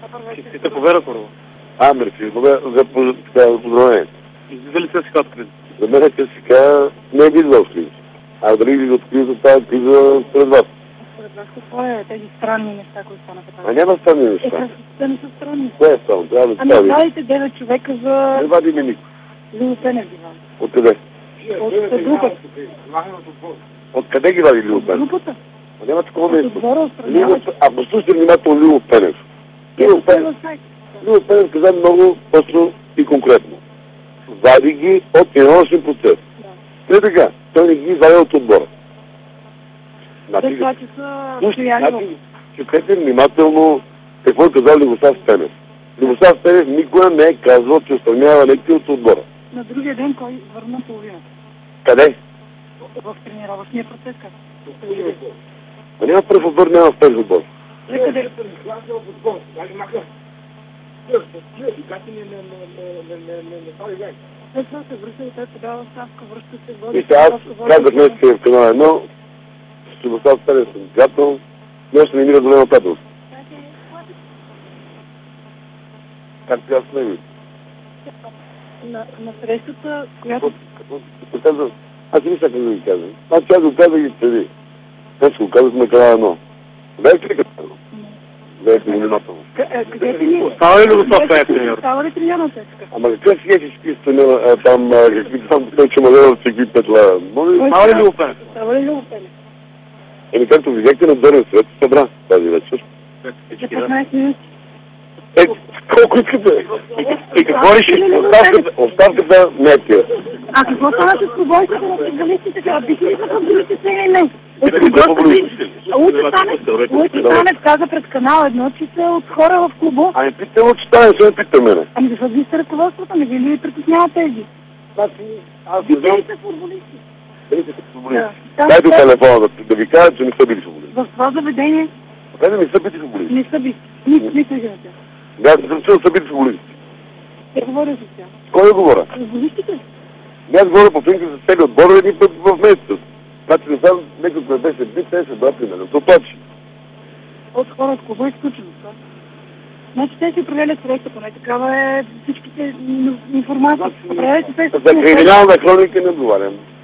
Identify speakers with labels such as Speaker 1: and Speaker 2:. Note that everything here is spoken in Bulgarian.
Speaker 1: Честита победа, първо.
Speaker 2: Мерси, за поздравление.
Speaker 1: Излиза ли ЦСКА от криза?
Speaker 2: За мен ЦСКА не е влиза в криза. А дали влиза от криза, тази криза според вас?
Speaker 3: Според вас какво е тези странни неща, които станаха там?
Speaker 2: А няма странни неща.
Speaker 3: Красотите не са странни.
Speaker 2: Кое е странно? Трябва да
Speaker 3: Ами
Speaker 2: стави.
Speaker 3: вадите 9 човека за...
Speaker 2: Не вадиме никой.
Speaker 3: Лило Пенев ги вади.
Speaker 2: Откъде?
Speaker 3: От групата.
Speaker 2: Откъде ги вади Лило Пенев?
Speaker 3: Групата.
Speaker 2: А няма такова
Speaker 3: От
Speaker 2: нещо.
Speaker 3: отбора отстраняват.
Speaker 2: Ако слушате внимателно Лило Пенев. Лило Пенев каза много просто и конкретно. Вади ги от единочен процес. Не така. Той не ги вади от отбора.
Speaker 3: След това, че са стояли.
Speaker 2: Чукайте внимателно какво е казал Любослав Стенев. Любослав Стенев никога не е казвал, че отстранява лекции от отбора.
Speaker 3: На другия ден кой върна половината?
Speaker 2: Къде?
Speaker 3: В тренировъчния процес, как?
Speaker 2: А няма пръв отбор, няма втори отбор.
Speaker 3: Къде? След това се връща и той подава ставка, връща се води.
Speaker 2: Вижте, аз казах днес в канал 1, с Любослав Стенев съм приятел, но ще не мира до приятелство. Как ти аз не ви?
Speaker 3: На срещата, която...
Speaker 2: Аз не исках да ви казвам. Аз го казах и преди. Аз го казах на канал 1. Знаете ли какво? Знаете ли внимателно?
Speaker 3: Къде ти ни?
Speaker 1: Става ли Любослав Пенев треньор?
Speaker 3: Става ли треньор на ЦСКА?
Speaker 2: Ама какъв сега ще спи там, какви там той чумалева с какви петла?
Speaker 1: Става ли Лило Пенев?
Speaker 3: Става ли Лило Пенев?
Speaker 2: Еми както видяхте, надзорен съвет се събра тази вечер.
Speaker 3: За 15 минути.
Speaker 2: Колко искате?
Speaker 1: И какво реши?
Speaker 2: Оставката не е тия.
Speaker 3: А какво стана с футболистите на футболистите? Бихте ли са футболистите или не? Лъчи Танев каза пред канал 1, че са от хора в клуба.
Speaker 2: Ами питате Лъчи Танев, се не пита мене.
Speaker 3: Ами защото вие сте ръководството, не ви ли притеснява тези? Вие ли са футболисти?
Speaker 2: Дайте телефона да ви кажа, че не са били футболисти.
Speaker 3: В това заведение
Speaker 2: Те не са били футболисти.
Speaker 3: не са били. Нито един от тях.
Speaker 2: Да, съм чул са били футболисти.
Speaker 3: Те говоря с тях.
Speaker 2: Кой да говоря?
Speaker 3: Футболистите?
Speaker 2: Аз говоря по принцип за цели отбора един път в месеца. Значи не съм некото не беше бит, те се брати на то точи.
Speaker 3: От хора от клуба е изключено. Значи те си определят среща, поне такава е всичките информации.
Speaker 2: За криминална хроника не отговарям.